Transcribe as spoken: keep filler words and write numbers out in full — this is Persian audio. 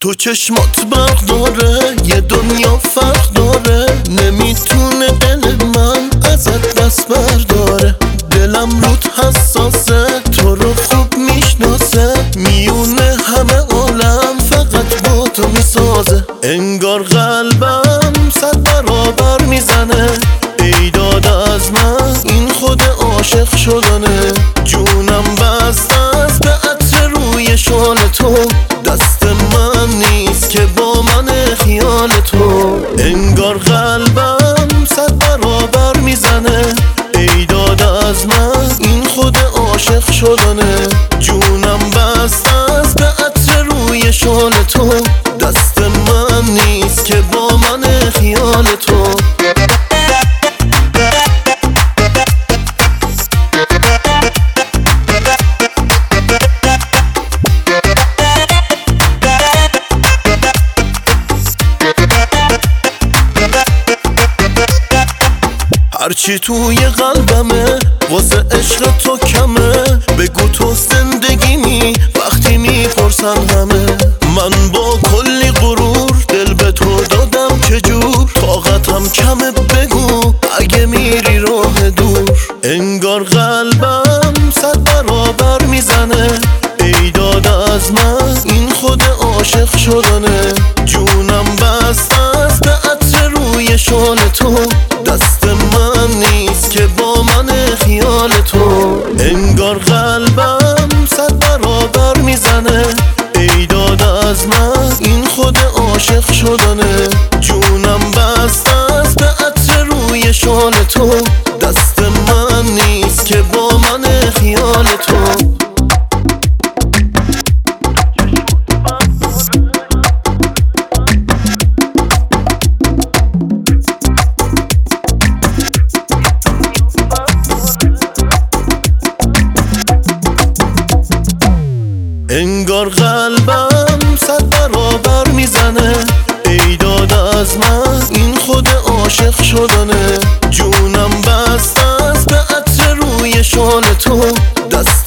تو چشمات برق داره، یه دنیا فرق داره، نمیتونه دل من ازت دست برداره. دلم رود حساسه، تو رو خوب میشناسه، میونه همه عالم فقط با تو میسازه. انگار قلبم صد برابر میزنه، ای داد از من این خود عاشق شدنه. جونم بسته است به عطر روی شال تو، دست من نیست که با من خیال تو. انگار قلبم صد برابر میزنه، ای داد از من این خود عاشق شدنه. جونم بسته است به عطر روی شال تو، دست من نیست که با من خیال تو. هرچی توی قلبمه واسه عشق تو کمه، بگو تو زندگیمی وقتی میپرسن همه. من با کلی غرور دل به تو دادم چجور، طاقتم کمه بگو اگه میری راه دور. انگار قلبم صد برابر میزنه، ای داد از من این خود عاشق شدنه. جونم بسته است به عطر روی شال تو، دست من نیست که با من خیال تو. انگار قلبم صد برابر میزنه، ای داد از من این خود عاشق شدنه. جونم بسته است به عطر روی شال تو، دست من نیست که با من خیال تو. انگار قلبم صد برابر میزنه، ای داد از من این خود عاشق شدنه. جونم بسته است به عطر روی شال تو، دست